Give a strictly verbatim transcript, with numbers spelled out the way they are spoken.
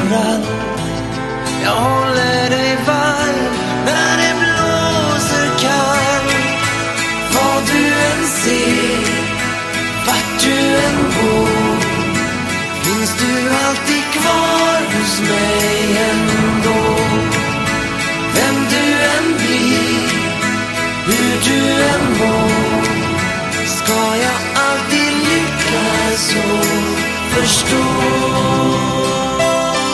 överallt. Jag håller dig varm när det blåser kallt. Vad du än ser, vart du än går, finns du alltid kvar hos mig.